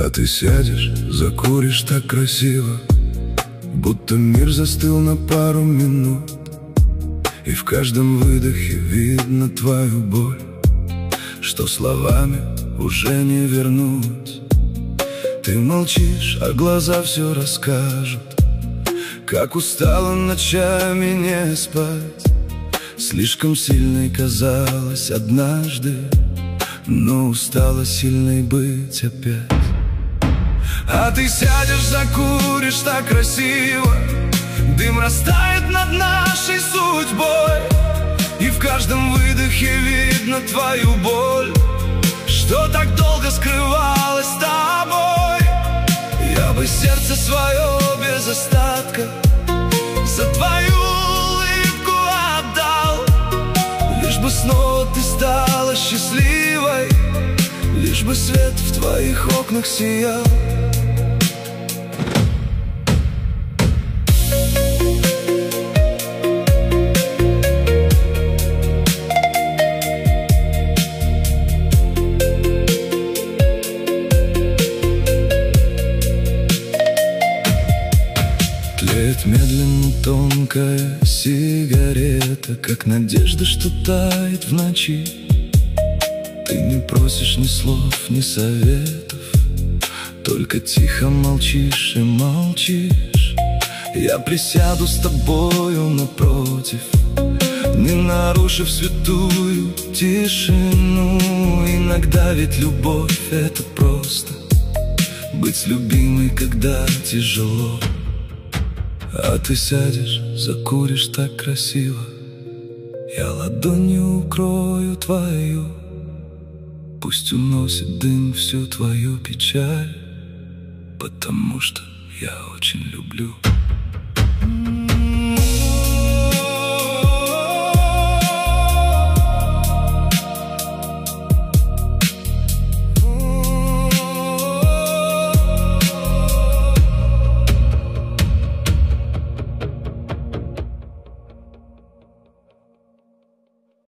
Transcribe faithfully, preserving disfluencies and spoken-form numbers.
А ты сядешь, закуришь так красиво, будто мир застыл на пару минут, и в каждом выдохе видно твою боль, что словами уже не вернуть. Ты молчишь, а глаза все расскажут, как устала ночами не спать. Слишком сильной казалась однажды, но устала сильной быть опять. А ты сядешь, закуришь так красиво, дым растает над нашей судьбой, и в каждом выдохе видно твою боль, что так долго скрывалась с тобой. Я бы сердце свое без остатка за твою улыбку отдал, лишь бы снова ты стала счастливой, лишь бы свет в твоих окнах сиял. Тлеет медленно тонкая сигарета, как надежда, что тает в ночи. Ты не просишь ни слов, ни советов, только тихо молчишь и молчишь. Я присяду с тобою напротив, не нарушив святую тишину. Иногда ведь любовь — это просто быть с любимой, когда тяжело. А ты сядешь, закуришь так красиво, я ладонью укрою твою, пусть уносит дым всю твою печаль, потому что я очень люблю.